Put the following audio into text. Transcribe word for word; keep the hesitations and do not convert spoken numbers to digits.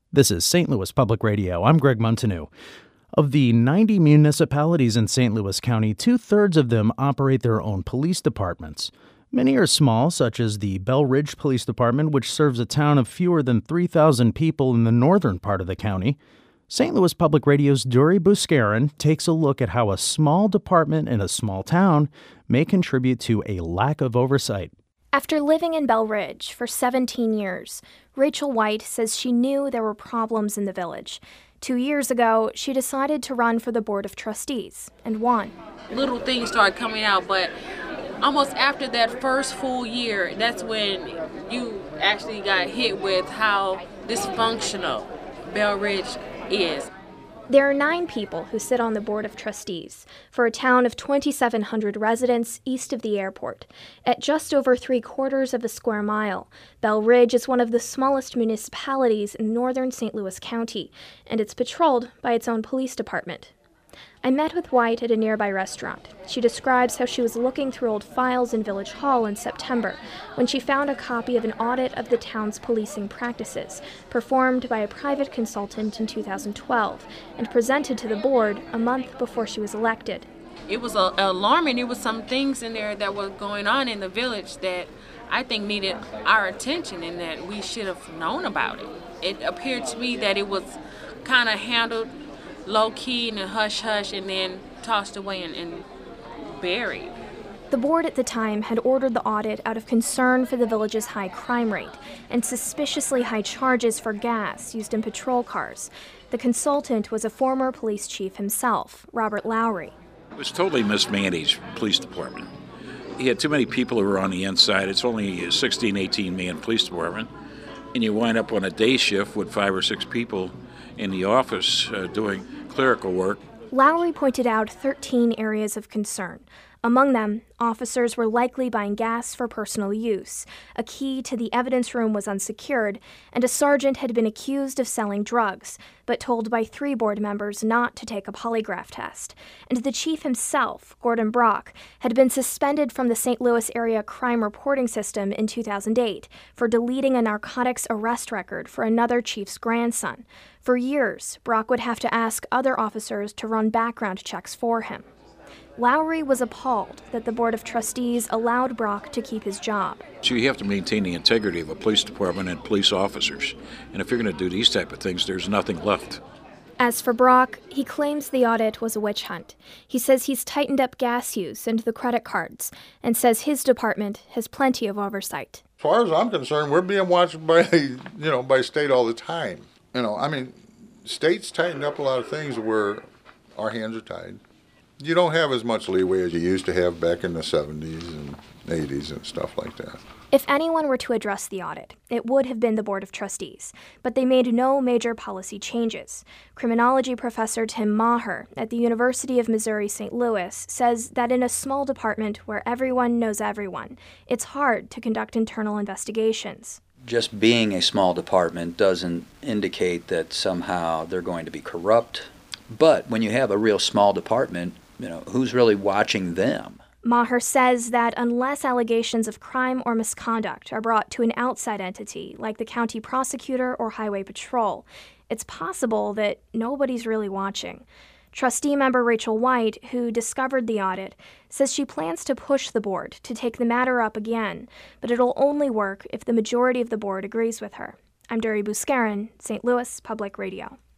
This is Saint Louis Public Radio. I'm Greg Montanou. Of the ninety municipalities in Saint Louis County, two-thirds of them operate their own police departments. Many are small, such as the Bell Ridge Police Department, which serves a town of fewer than three thousand people in the northern part of the county. Saint Louis Public Radio's Duri Buscarin takes a look at how a small department in a small town may contribute to a lack of oversight. After living in Bell Ridge for seventeen years, Rachel White says she knew there were problems in the village. Two years ago, she decided to run for the Board of Trustees and won. Little things started coming out, but almost after that first full year, that's when you actually got hit with how dysfunctional Bell Ridge is. There are nine people who sit on the Board of Trustees for a town of twenty-seven hundred residents east of the airport. At just over three quarters of a square mile, Bell Ridge is one of the smallest municipalities in northern Saint Louis County, and it's patrolled by its own police department. I met with White at a nearby restaurant. She describes how she was looking through old files in Village Hall in September when she found a copy of an audit of the town's policing practices, performed by a private consultant in two thousand twelve, and presented to the board a month before she was elected. It was uh, alarming. There were some things in there that were going on in the village that I think needed our attention and that we should have known about it. It appeared to me that it was kind of handled low-key and hush-hush and then tossed away and, and buried. The board at the time had ordered the audit out of concern for the village's high crime rate and suspiciously high charges for gas used in patrol cars. The consultant was a former police chief himself, Robert Lowry. It was totally mismanaged police department. He had too many people who were on the inside. It's only a sixteen, eighteen man police department, and you wind up on a day shift with five or six people in the office uh, doing clerical work. Lowry pointed out thirteen areas of concern. Among them, officers were likely buying gas for personal use, a key to the evidence room was unsecured, and a sergeant had been accused of selling drugs, but told by three board members not to take a polygraph test. And the chief himself, Gordon Brock, had been suspended from the Saint Louis area crime reporting system in two thousand eight for deleting a narcotics arrest record for another chief's grandson. For years, Brock would have to ask other officers to run background checks for him. Lowry was appalled that the Board of Trustees allowed Brock to keep his job. So you have to maintain the integrity of a police department and police officers. And if you're going to do these type of things, there's nothing left. As for Brock, he claims the audit was a witch hunt. He says he's tightened up gas use and the credit cards, and says his department has plenty of oversight. As far as I'm concerned, we're being watched by, you know, by state all the time. You know, I mean, states tightened up a lot of things where our hands are tied. You don't have as much leeway as you used to have back in the seventies and eighties and stuff like that. If anyone were to address the audit, it would have been the Board of Trustees, but they made no major policy changes. Criminology professor Tim Maher at the University of Missouri-Saint Louis says that in a small department where everyone knows everyone, it's hard to conduct internal investigations. Just being a small department doesn't indicate that somehow they're going to be corrupt. But when you have a real small department, you know, who's really watching them? Maher says that unless allegations of crime or misconduct are brought to an outside entity, like the county prosecutor or highway patrol, it's possible that nobody's really watching. Trustee member Rachel White, who discovered the audit, says she plans to push the board to take the matter up again, but it'll only work if the majority of the board agrees with her. I'm Duri Buscarin, Saint Louis Public Radio.